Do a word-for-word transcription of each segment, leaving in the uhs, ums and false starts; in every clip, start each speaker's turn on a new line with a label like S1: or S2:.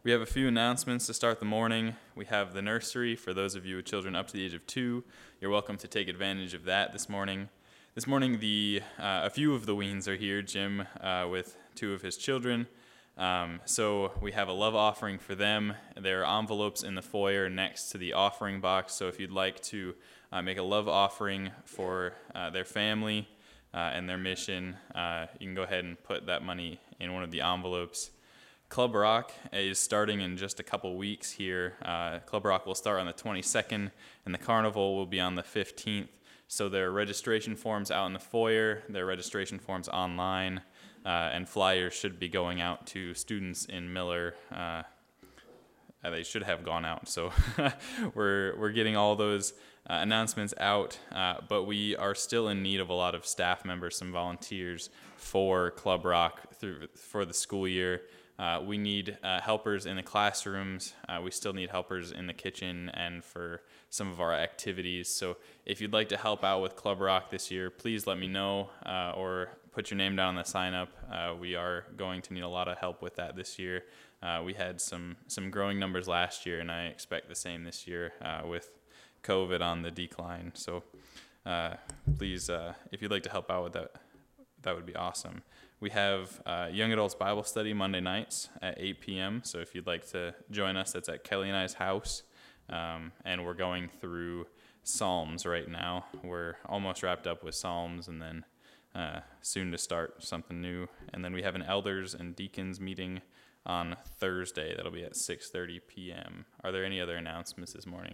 S1: We have a few announcements to start the morning. We have the nursery for those of you with children up to the age of two. You're welcome to take advantage of that this morning. This morning, the uh, a few of the Weens are here, Jim uh, with two of his children. Um, so we have a love offering for them. There are envelopes in the foyer next to the offering box. So if you'd like to uh, make a love offering for uh, their family uh, and their mission, uh, you can go ahead and put that money in one of the envelopes. Club Rock is starting in just a couple weeks here. Uh, Club Rock will start on the twenty-second, and the carnival will be on the fifteenth. So there are registration forms out in the foyer, there are registration forms online, uh, and flyers should be going out to students in Miller. Uh, they should have gone out, so we're we're getting all those uh, announcements out, uh, but we are still in need of a lot of staff members, some volunteers for Club Rock through for the school year. Uh, we need uh, helpers in the classrooms. Uh, we still need helpers in the kitchen and for some of our activities. So if you'd like to help out with Club Rock this year, please let me know uh, or put your name down on the sign up. Uh, we are going to need a lot of help with that this year. Uh, we had some, some growing numbers last year, and I expect the same this year uh, with COVID on the decline. So uh, please, uh, if you'd like to help out with that, that would be awesome. We have uh, Young Adults Bible Study Monday nights at eight p.m. So if you'd like to join us, that's at Kelly and I's house. Um, and we're going through Psalms right now. We're almost wrapped up with Psalms and then uh, soon to start something new. And then we have an elders and deacons meeting on Thursday. That'll be at six thirty p.m. Are there any other announcements this morning?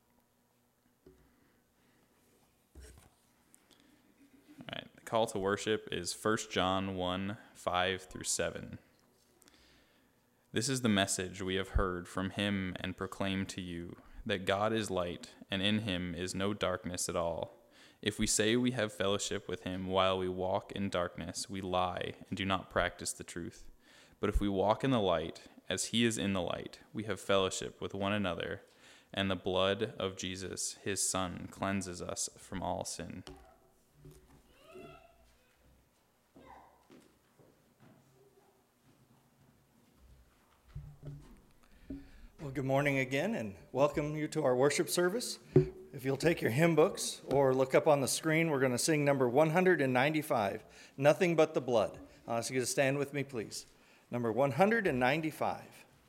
S1: All right, the call to worship is First John one, five through seven. This is the message we have heard from him and proclaimed to you, that God is light, and in him is no darkness at all. If we say we have fellowship with him while we walk in darkness, we lie and do not practice the truth. But if we walk in the light, as he is in the light, we have fellowship with one another, and the blood of Jesus, his Son, cleanses us from all sin.
S2: Well, good morning again, and welcome you to our worship service. If you'll take your hymn books or look up on the screen, we're going to sing number one hundred ninety-five, Nothing But the Blood. I'll ask you to stand with me, please. Number one hundred ninety-five.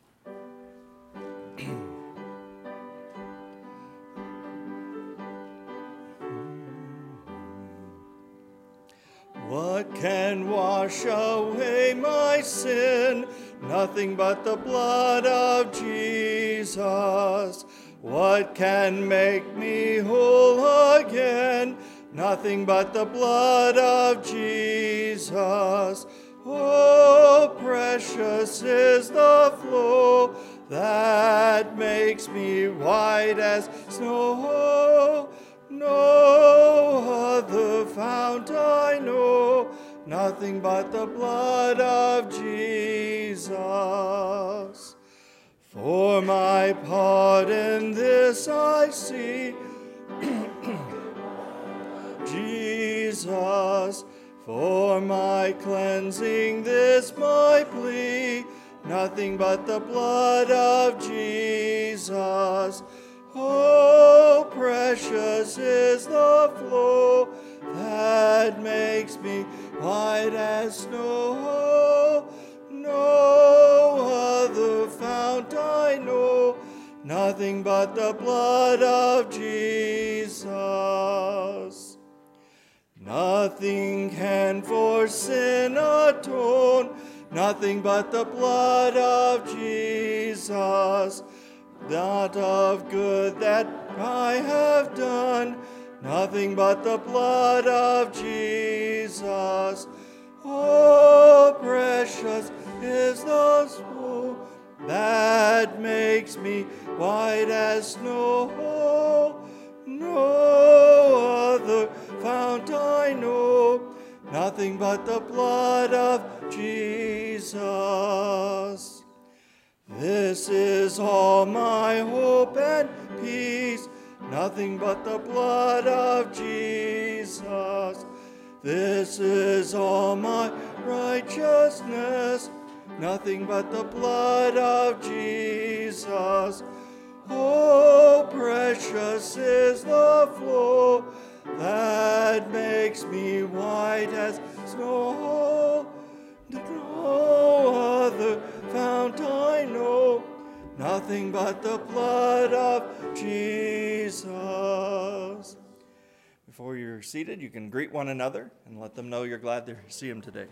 S2: What can wash away my sin? Nothing but the blood of Jesus. What can make me whole again? Nothing but the blood of Jesus. Oh, precious is the flow that makes me white as snow. No other fount I know, nothing but the blood of Jesus. For my pardon this I see, Jesus. For my cleansing this my plea, nothing but the blood of Jesus. Oh, precious is the flow that makes me white as snow. No other fount I know, nothing but the blood of Jesus. Nothing can for sin atone, nothing but the blood of Jesus. Not of good that I have done, nothing but the blood of Jesus. Oh, precious is the flow that makes me white as snow. No other fount I know, nothing but the blood of Jesus. This is all my hope and peace, nothing but the blood of Jesus. This is all my righteousness, nothing but the blood of Jesus. Oh, precious is the flow that makes me white as snow. No other fount I know, nothing but the blood of Jesus. Before you're seated, you can greet one another and let them know you're glad to see them today.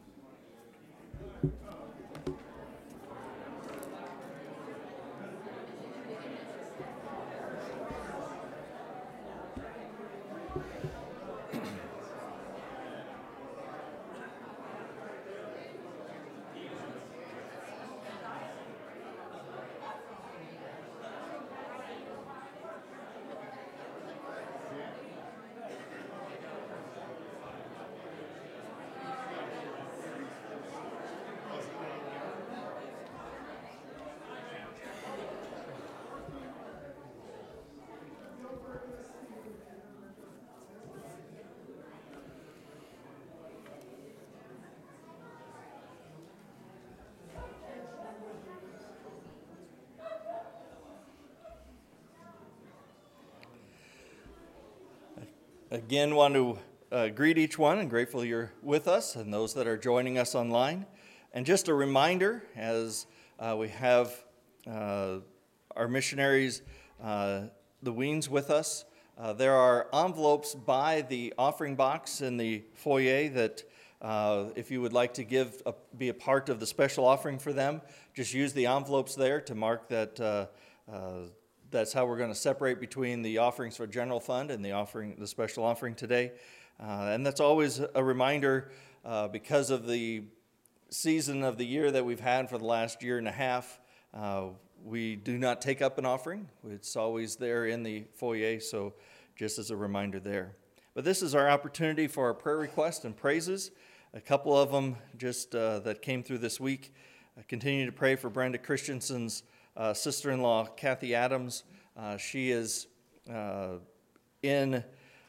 S2: Again, want to uh, greet each one and grateful you're with us and those that are joining us online. And just a reminder, as uh, we have uh, our missionaries, uh, the Weens, with us, uh, there are envelopes by the offering box in the foyer that uh, if you would like to give a, be a part of the special offering for them, just use the envelopes there to mark that uh, uh, that's how we're going to separate between the offerings for general fund and the offering, the special offering today. Uh, and that's always a reminder uh, because of the season of the year that we've had for the last year and a half. Uh, we do not take up an offering. It's always there in the foyer, so just as a reminder there. But this is our opportunity for our prayer requests and praises. A couple of them just uh, that came through this week. I continue to pray for Brenda Christensen's Uh, sister-in-law, Kathy Adams. Uh, she is uh, in,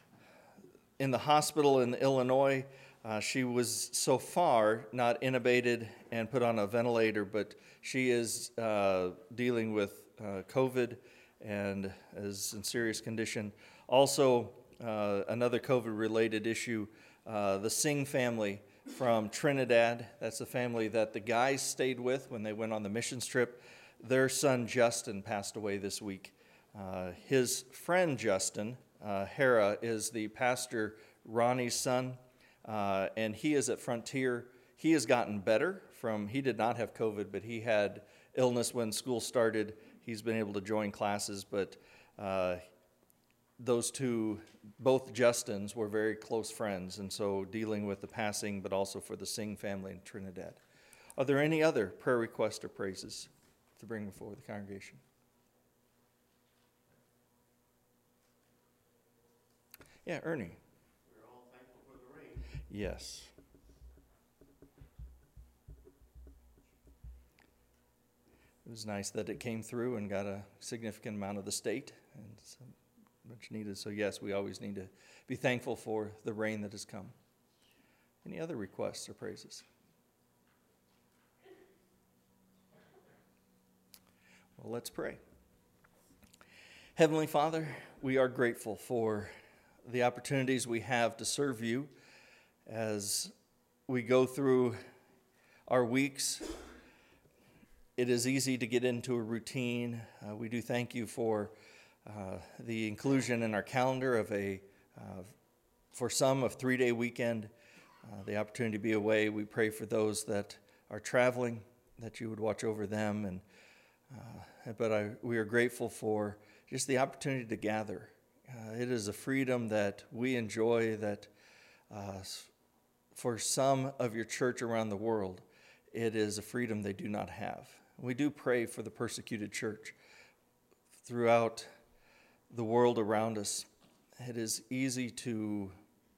S2: in the hospital in Illinois. Uh, she was so far not intubated and put on a ventilator, but she is uh, dealing with uh, COVID and is in serious condition. Also, uh, another COVID-related issue, uh, the Singh family from Trinidad. That's the family that the guys stayed with when they went on the missions trip. Their son, Justin, passed away this week. Uh, his friend, Justin, uh, Hera, is the pastor Ronnie's son, uh, and he is at Frontier. He has gotten better from, he did not have COVID, but he had illness when school started. He's been able to join classes, but uh, those two, both Justins, were very close friends, and so dealing with the passing, but also for the Singh family in Trinidad. Are there any other prayer requests or praises to bring before the congregation? Yeah, Ernie.
S3: We're all thankful for the rain.
S2: Yes. It was nice that it came through and got a significant amount of the state and so much needed. So yes, we always need to be thankful for the rain that has come. Any other requests or praises? Well, let's pray. Heavenly Father, we are grateful for the opportunities we have to serve you as we go through our weeks. It is easy to get into a routine. Uh, we do thank you for uh, the inclusion in our calendar of a, uh, for some, a three-day weekend, uh, the opportunity to be away. We pray for those that are traveling, that you would watch over them. And uh, but I, we are grateful for just the opportunity to gather. Uh, it is a freedom that we enjoy that uh, for some of your church around the world, it is a freedom they do not have. We do pray for the persecuted church throughout the world around us. It is easy to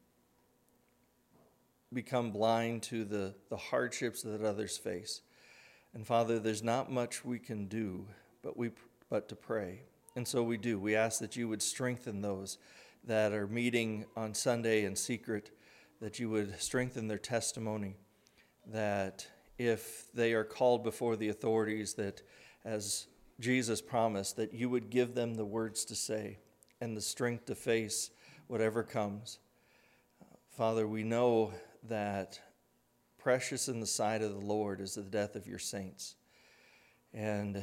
S2: become blind to the, the hardships that others face. And Father, there's not much we can do but we but to pray. And so we do. We ask that you would strengthen those that are meeting on Sunday in secret, that you would strengthen their testimony, that if they are called before the authorities, that as Jesus promised, that you would give them the words to say and the strength to face whatever comes. Father, we know that precious in the sight of the Lord is the death of your saints. And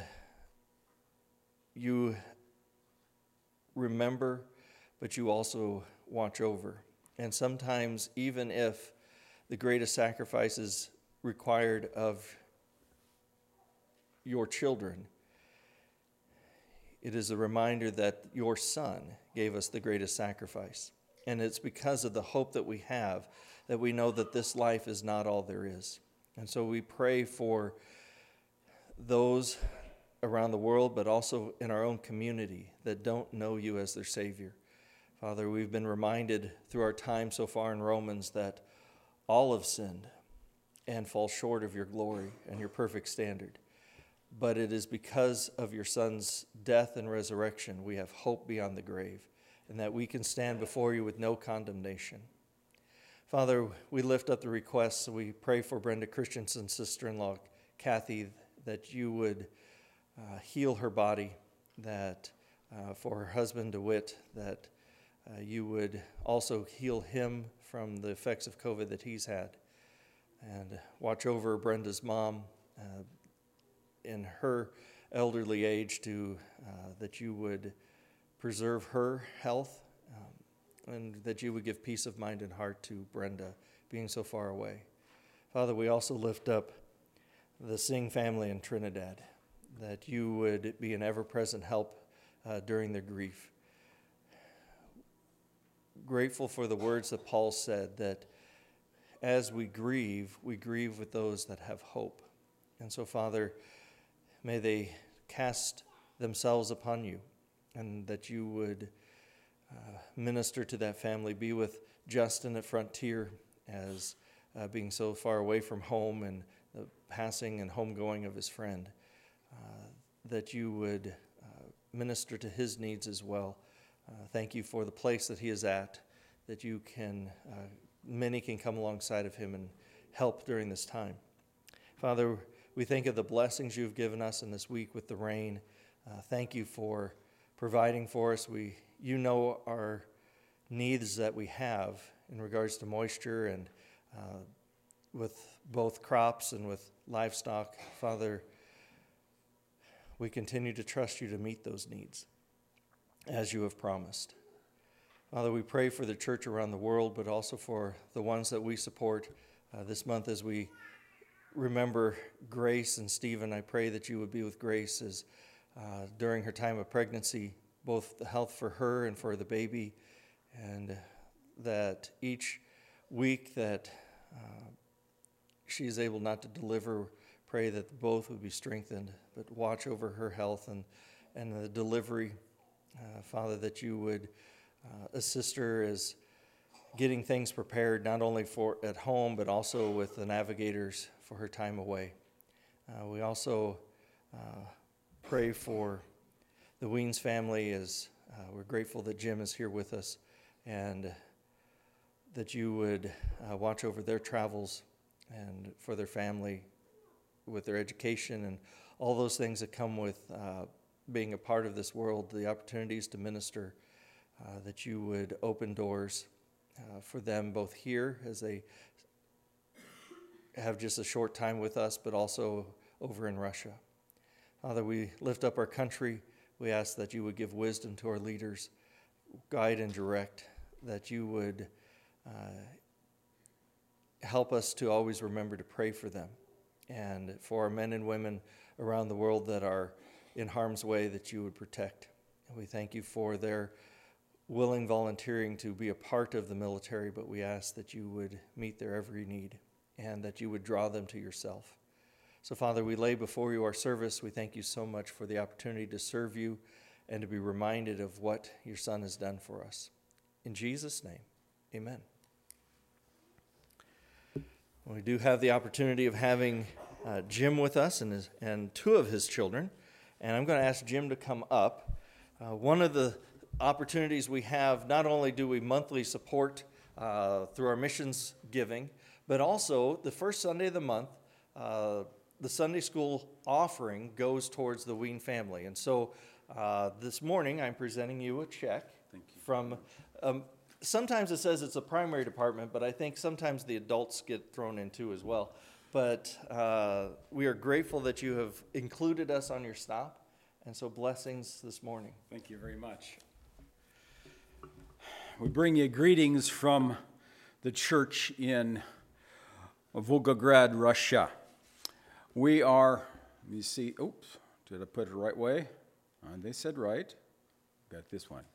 S2: you remember, but you also watch over. And sometimes, even if the greatest sacrifice is required of your children, it is a reminder that your Son gave us the greatest sacrifice. And it's because of the hope that we have that we know that this life is not all there is. And so we pray for those around the world, but also in our own community, that don't know you as their Savior. Father, we've been reminded through our time so far in Romans that all have sinned and fall short of your glory and your perfect standard. But it is because of your Son's death and resurrection we have hope beyond the grave, and that we can stand before you with no condemnation. Father, we lift up the requests. We pray for Brenda Christensen's sister-in-law, Kathy, that you would uh, heal her body, that uh, for her husband, DeWitt, that uh, you would also heal him from the effects of COVID that he's had. And watch over Brenda's mom uh, in her elderly age, to uh, that you would preserve her health, um, and that you would give peace of mind and heart to Brenda, being so far away. Father, we also lift up the Singh family in Trinidad, that you would be an ever-present help uh, during their grief. Grateful for the words that Paul said, that as we grieve, we grieve with those that have hope. And so, Father, may they cast themselves upon you, and that you would uh, minister to that family. Be with Justin at Frontier, as uh, being so far away from home, and the passing and homegoing of his friend, uh, that you would uh, minister to his needs as well. Uh, thank you for the place that he is at, that you can, uh, many can come alongside of him and help during this time. Father, we think of the blessings you've given us in this week with the rain. Uh, thank you for providing for us. We, you know our needs that we have in regards to moisture, and uh, with both crops and with livestock. Father, we continue to trust you to meet those needs as you have promised. Father, we pray for the church around the world, but also for the ones that we support uh, this month as we remember Grace and Stephen. I pray that you would be with Grace as uh, during her time of pregnancy, both the health for her and for the baby, and that each week that uh, she is able not to deliver, pray that both would be strengthened, but watch over her health and, and the delivery. Uh, Father, that you would uh, assist her as getting things prepared, not only for at home, but also with the navigators for her time away. Uh, we also uh, pray for the Weens family, as uh, we're grateful that Jim is here with us, and that you would uh, watch over their travels and for their family with their education and all those things that come with uh, being a part of this world, the opportunities to minister, uh, that you would open doors uh, for them both here as they have just a short time with us, but also over in Russia. Father, we lift up our country. We ask that you would give wisdom to our leaders, guide and direct, that you would uh, help us to always remember to pray for them, and for our men and women around the world that are in harm's way, that you would protect. And we thank you for their willing volunteering to be a part of the military, but we ask that you would meet their every need and that you would draw them to yourself. So, Father, we lay before you our service. We thank you so much for the opportunity to serve you and to be reminded of what your Son has done for us. In Jesus' name, amen. We do have the opportunity of having uh, Jim with us and, his, and two of his children, and I'm going to ask Jim to come up. Uh, one of the opportunities we have, not only do we monthly support uh, through our missions giving, but also the first Sunday of the month, uh, the Sunday school offering goes towards the Ween family. And so uh, this morning I'm presenting you a check
S4: Thank you.
S2: from, um, sometimes it says it's a primary department, but I think sometimes the adults get thrown in too as well. But uh, we are grateful that you have included us on your stop, and so blessings this morning.
S4: Thank you very much. We bring you greetings from the church in Volgograd, Russia. We are, let me see, oops, did I put it the right way? Uh, they said right. Got this one.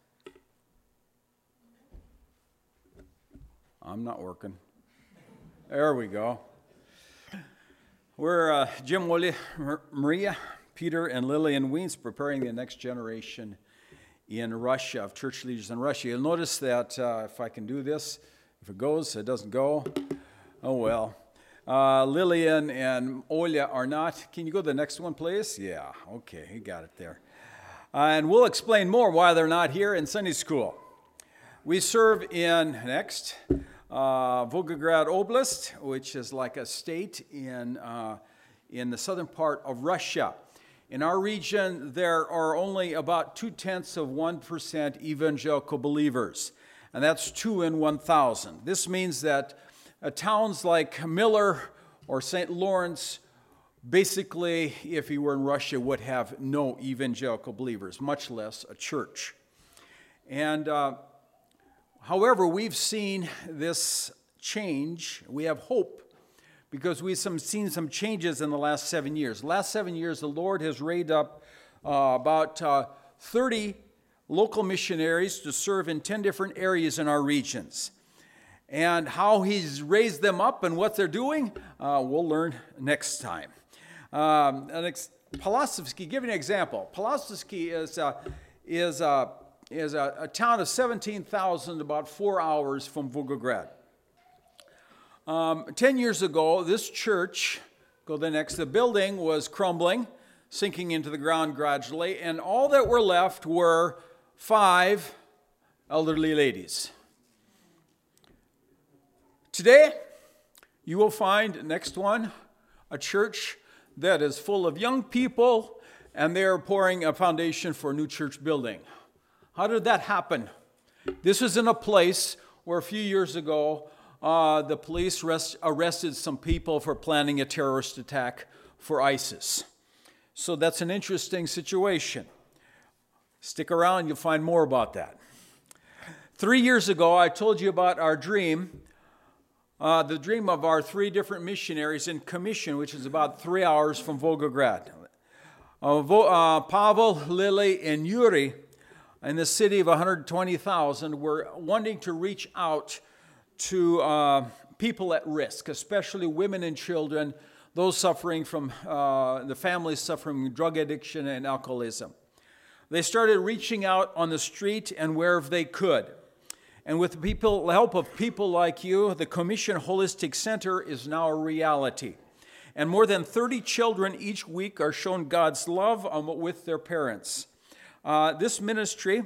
S4: I'm not working. There we go. We're uh, Jim, Willie, Maria, Peter, and Lillian Weens preparing the next generation in Russia, of church leaders in Russia. You'll notice that uh, if I can do this, if it goes, it doesn't go. Oh well. Uh, Lillian and Olya are not. Can you go to the next one, please? Yeah, okay, you got it there. Uh, and we'll explain more why they're not here in Sunday school. We serve in, next, uh, Volgograd Oblast, which is like a state in, uh, in the southern part of Russia. In our region, there are only about two-tenths of one percent evangelical believers, and that's two in one thousand. This means that uh, towns like Miller or Saint Lawrence, basically, if you were in Russia, would have no evangelical believers, much less a church. And uh, however, we've seen this change. We have hope because we've some, seen some changes in the last seven years. The last seven years, the Lord has raised up uh, about uh, thirty local missionaries to serve in ten different areas in our regions. And how He's raised them up and what they're doing, uh, we'll learn next time. Um, Pulaski, give you an example. Pulaski is, uh, is, uh, is a, a town of seventeen thousand, about four hours from Volgograd. Um, ten years ago, this church, go to the next, the building was crumbling, sinking into the ground gradually, and all that were left were five elderly ladies. Today, you will find, next one, a church that is full of young people, and they are pouring a foundation for a new church building. How did that happen? This was in a place where a few years ago, uh, the police rest, arrested some people for planning a terrorist attack for ISIS. So that's an interesting situation. Stick around, you'll find more about that. Three years ago, I told you about our dream, uh, the dream of our three different missionaries in commission, which is about three hours from Volgograd. Uh, Vo- uh, Pavel, Lily, and Yuri, in the city of one hundred twenty thousand, were wanting to reach out to uh, people at risk, especially women and children, those suffering from, uh, the families suffering from drug addiction and alcoholism. They started reaching out on the street and wherever they could. And with the people, the help of people like you, the Commission Holistic Center is now a reality. And more than thirty children each week are shown God's love um, with their parents. Uh, this ministry,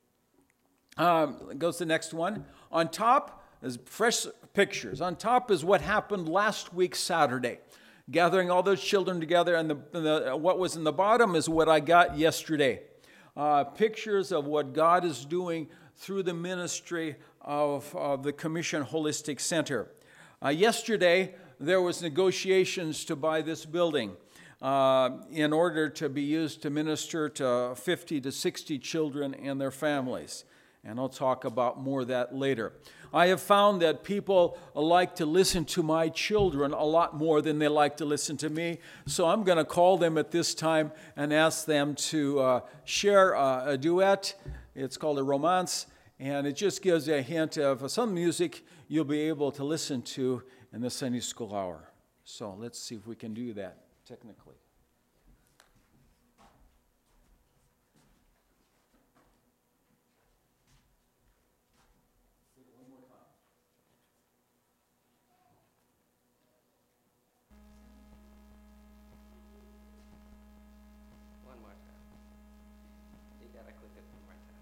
S4: um, goes to the next one. On top is fresh pictures. On top is what happened last week, Saturday. Gathering all those children together, and the, the, what was in the bottom is what I got yesterday. Uh, pictures of what God is doing through the ministry of, of the Commission Holistic Center. Uh, yesterday, there was negotiations to buy this building uh, in order to be used to minister to fifty to sixty children and their families. And I'll talk about more of that later. I have found that people like to listen to my children a lot more than they like to listen to me. So I'm going to call them at this time and ask them to uh, share uh, a duet. It's called a romance, and it just gives you a hint of some music you'll be able to listen to in the Sunday school hour. So let's see if we can do that technically.
S3: One more time. You gotta click it one more time.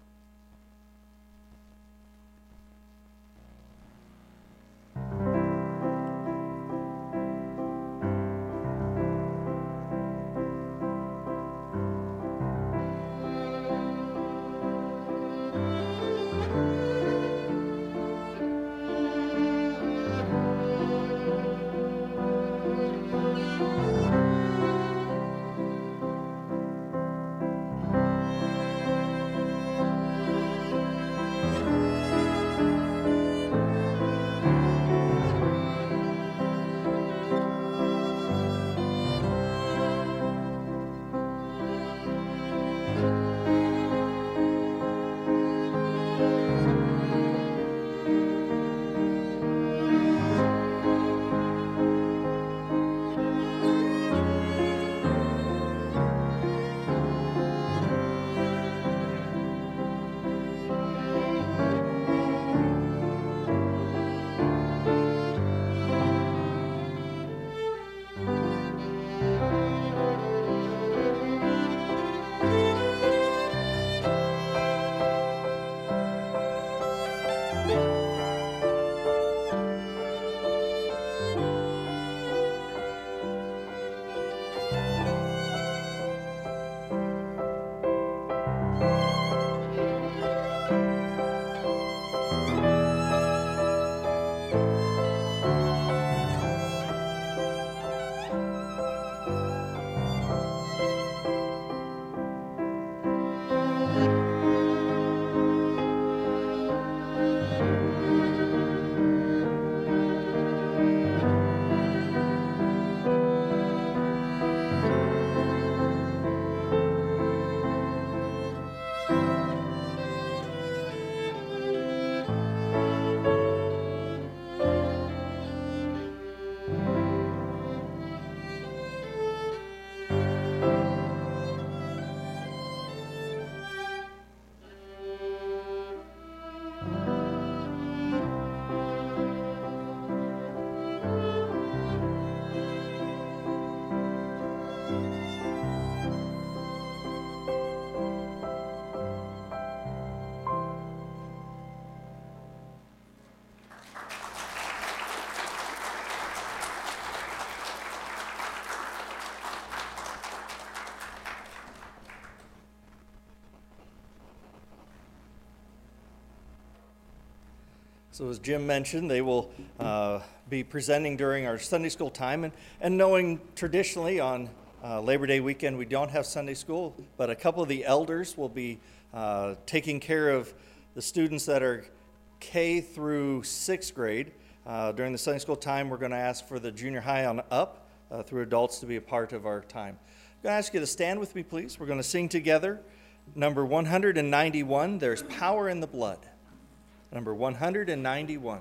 S2: So as Jim mentioned, they will uh, be presenting during our Sunday school time. And, and knowing traditionally on uh, Labor Day weekend we don't have Sunday school, but a couple of the elders will be uh, taking care of the students that are K through sixth grade. Uh, during the Sunday school time, we're going to ask for the junior high on up uh, through adults to be a part of our time. I'm going to ask you to stand with me, please. We're going to sing together number one hundred ninety-one, There's Power in the Blood. Number one hundred ninety-one.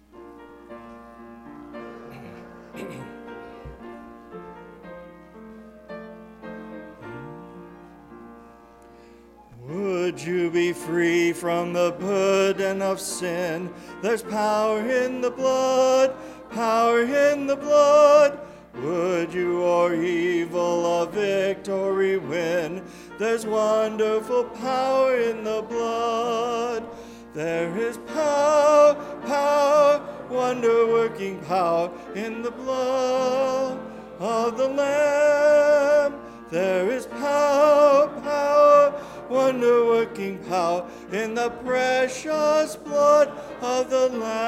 S2: Would you be free from the burden of sin? There's power in the blood, power in the blood. Would you o'er evil a victory win? There's wonderful power in the blood. There is power, power, wonder-working power in the blood of the Lamb. There is power, power, wonder-working power in the precious blood of the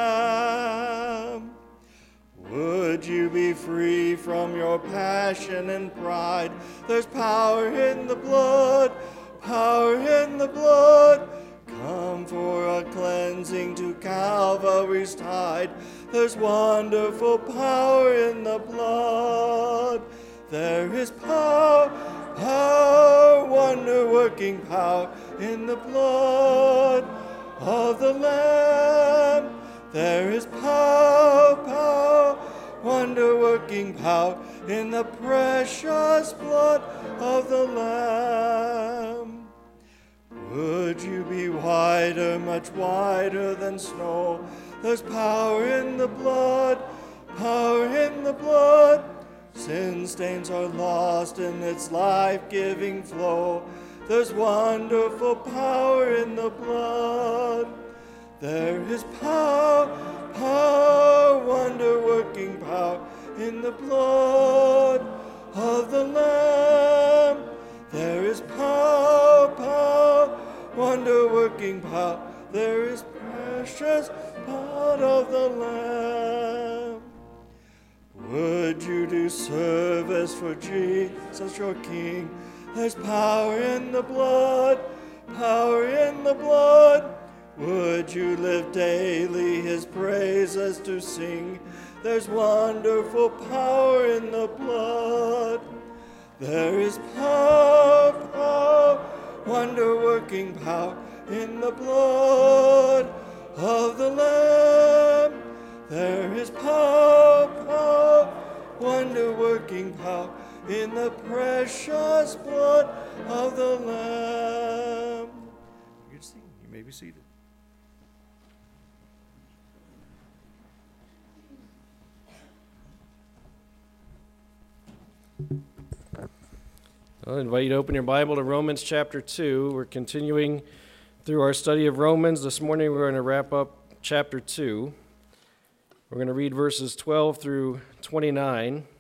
S2: Lamb. Would you be free from your passion and pride? There's power in the blood, power in the blood. Come for a cleansing to Calvary's tide. There's wonderful power in the blood. There is power, power, wonder-working power in the blood of the Lamb. There is power, power, wonder-working power in the precious blood of the Lamb. Would you be whiter, much whiter than snow? There's power in the blood, power in the blood. Sin stains are lost in its life-giving flow. There's wonderful power in the blood. There is power, power, wonder-working power in the blood of the Lamb. There is power, power, wonder-working power. There is precious blood of the Lamb. Would you do service for Jesus your King? There's power in the blood, power in the blood. Would you live daily his praises to sing? There's wonderful power in the blood. There is power, power, wonder-working power in the blood of the Lamb. There is power, power, wonder-working power in the precious blood of the Lamb. Good to see you. You may be seated.
S5: I'll invite you to open your Bible to Romans chapter two. We're continuing through our study of Romans. This morning we're going to wrap up chapter two. We're going to read verses twelve through twenty-nine.